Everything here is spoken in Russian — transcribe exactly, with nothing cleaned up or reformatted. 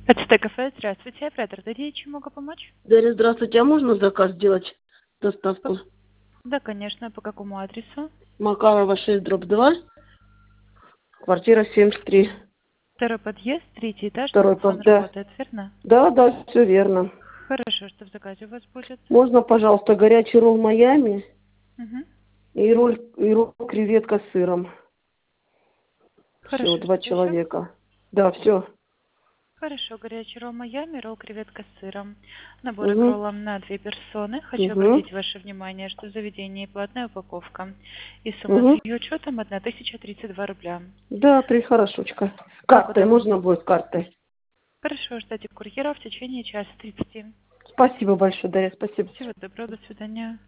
АЦТ-кафе, здравствуйте. Оператор Дарья, чем могу помочь? Дарья, здравствуйте. А можно заказ сделать доставку? Да, конечно. По какому адресу? Макарова шесть, дробь два, квартира семьдесят три. Второй подъезд, третий этаж, Второй домофон под, да. работает, верно? Да, да, все верно. Хорошо, что в заказе у вас будет? Можно, пожалуйста, горячий ролл Майами Угу. и ролл, и ролл креветка с сыром. Все, Хорошо, два что-то еще? человека. Да, все. Хорошо, горячий ролл Майами, ролл креветка с сыром. Наборы к Угу. роллам на две персоны. Хочу Угу. обратить ваше внимание, что в заведении платная упаковка. И сумма с Угу. ее учетом тысяча тридцать два рубля. Да, три хорошочка. Как Картой удобно? можно будет картой. Хорошо, ждите курьера в течение часа тридцати. Спасибо большое, Дарья, спасибо. Всего доброго, до свидания.